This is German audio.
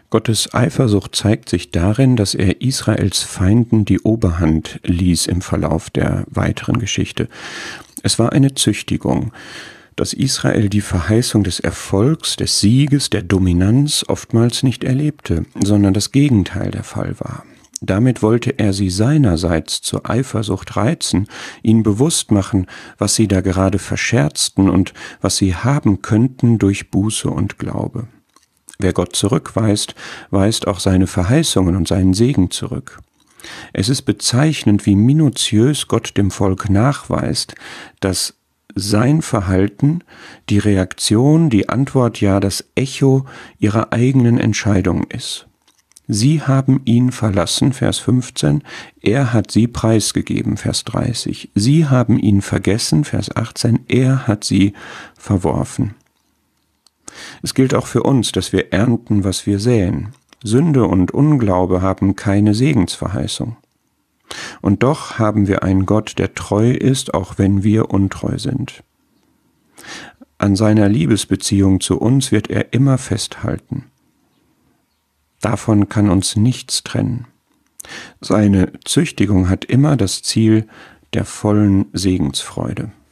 Gottes Eifersucht zeigt sich darin, dass er Israels Feinden die Oberhand ließ im Verlauf der weiteren Geschichte. Es war eine Züchtigung, dass Israel die Verheißung des Erfolgs, des Sieges, der Dominanz oftmals nicht erlebte, sondern das Gegenteil der Fall war. Damit wollte er sie seinerseits zur Eifersucht reizen, ihnen bewusst machen, was sie da gerade verscherzten und was sie haben könnten durch Buße und Glaube. Wer Gott zurückweist, weist auch seine Verheißungen und seinen Segen zurück. Es ist bezeichnend, wie minutiös Gott dem Volk nachweist, dass sein Verhalten, die Reaktion, die Antwort, ja das Echo ihrer eigenen Entscheidung ist. Sie haben ihn verlassen, Vers 15, er hat sie preisgegeben, Vers 30. Sie haben ihn vergessen, Vers 18, er hat sie verworfen. Es gilt auch für uns, dass wir ernten, was wir säen. Sünde und Unglaube haben keine Segensverheißung. Und doch haben wir einen Gott, der treu ist, auch wenn wir untreu sind. An seiner Liebesbeziehung zu uns wird er immer festhalten. Davon kann uns nichts trennen. Seine Züchtigung hat immer das Ziel der vollen Segensfreude.